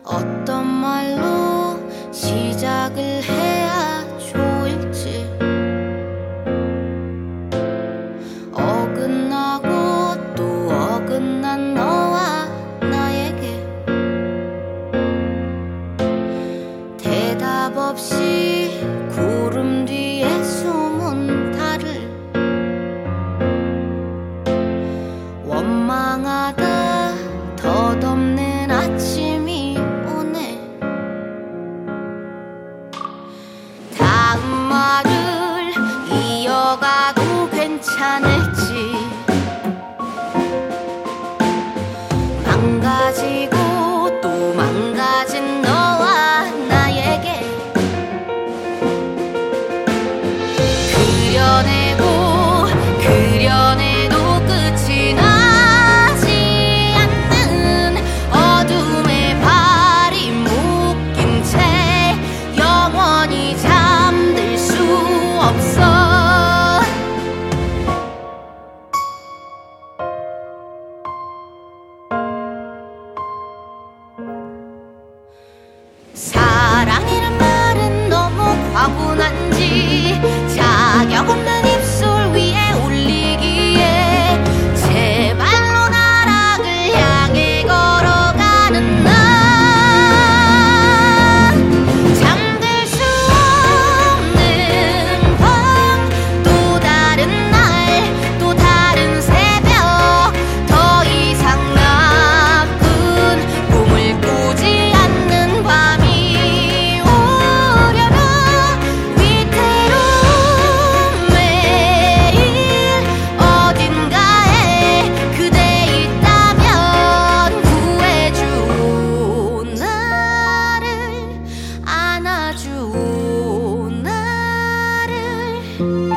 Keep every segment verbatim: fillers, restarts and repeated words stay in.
어떤 말로 시작을 해야 좋을지 어긋나고 또 어긋난 너와 나에게 대답 없이 구름 뒤에 숨은 달을 원망하다 덧없는 아침이 오네. 다음 말을 이어가도 괜찮을지 망가지고 또 망가진 너와 나에게 그려내고 그려내도 끝이 나지 않는 어둠의 발이 묶인 채 영원히 잠들 수 없어. 사랑이란 말은 너무 과분한지 자격 없는 입술 위에 올리기에 제발로 나락을 향해 걸어가는 나 잠들 수 없는 밤 또 다른 날 또 다른 새벽 더 이상 나쁜 꿈을 꾸지 않는 밤이 오려나 위태로운 매일 어딘가에 그대 있다면 구해줘 나를 안아줘 나를.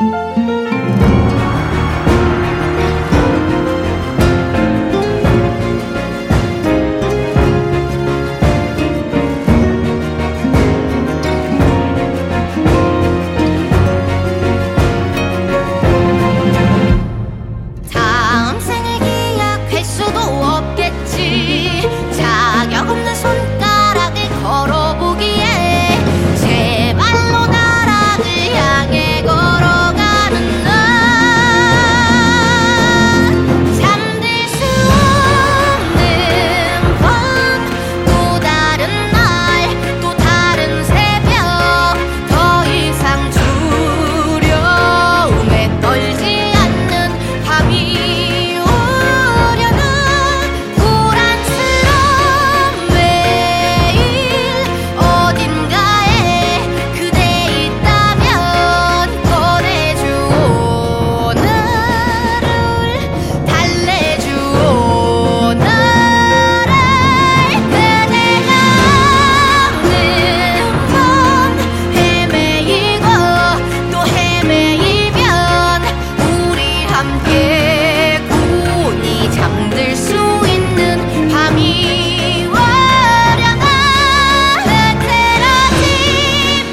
다음 생을 기약할 수도 없겠지. 자격 없는 손가락을 걸어보기에 제발로 나락을 향해 걸어가는 나 잠들 수 없는 밤 또 다른 날 또 다른 새벽 더 이상 두려움에 떨지 않는 밤이 오려나 불안스러운 매일 어딘가에 그대 있다면 꺼내줘 나를 달래줘 나를. 그대가 없는 밤 헤매이고 또 헤매이면 우리 함께 곤히 잠들 수 있는 밤이 오려나 흐트러진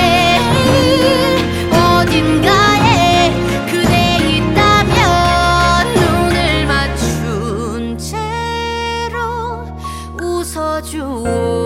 매일 어딘가에 그대 있다면 눈을 맞춘 채로 웃어줘